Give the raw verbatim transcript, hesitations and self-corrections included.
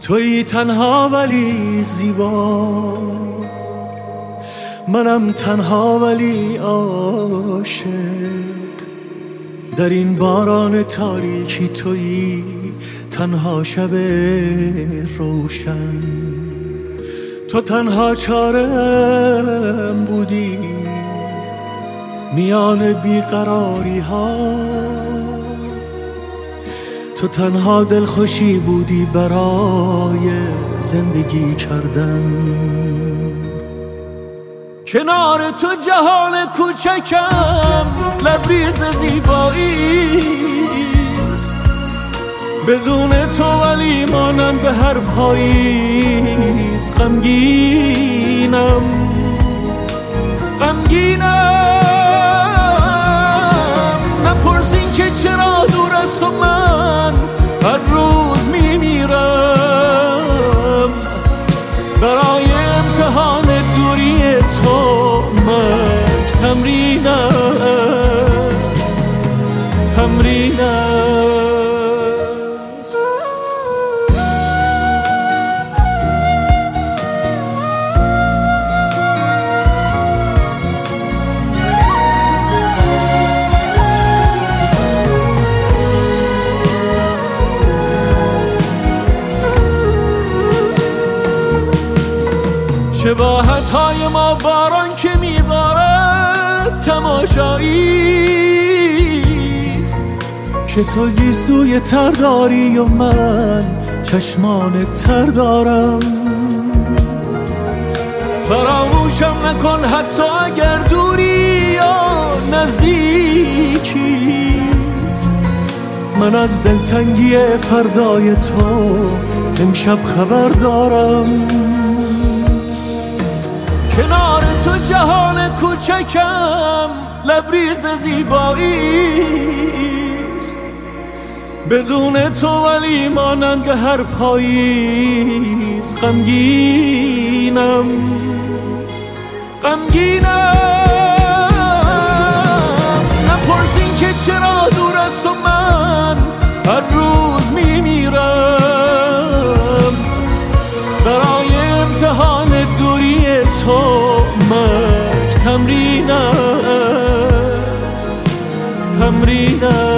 تویی تنها ولی زیبا، منم تنها ولی عاشق. در این باران تاریکی تویی تنها شب روشن. تو تنها چارم بودی میان بیقراری ها، تو تنها دلخوشی بودی برای زندگی کردن. کنار تو جهان کوچکم لبریز زیباییست، بدون تو ولی مانم به هر پاییز. غمگینم غمگینم نپرسین که چرا دور از تو من هر روز میمیرم. برای امتحان دوری تو مرگ تمرین است، تمرین است. شباهت‌های ما باران که می‌بارد تماشاییست، که تو گیسوی تر داری و من چشمان تر دارم. فراموشم نکن حتی اگر دوری یا نزدیکی، من از دلتنگی فردای تو امشب خبر دارم. کنار تو جهان کوچکم لبریز زیباییست، بدون تو ولی مانند هر پاییز. غمگینم غمگینم نپرسین که چرا دور از تو من هر روز میمیرم. برای امتحان دوری تو مرگ تمرین است، تمرین است.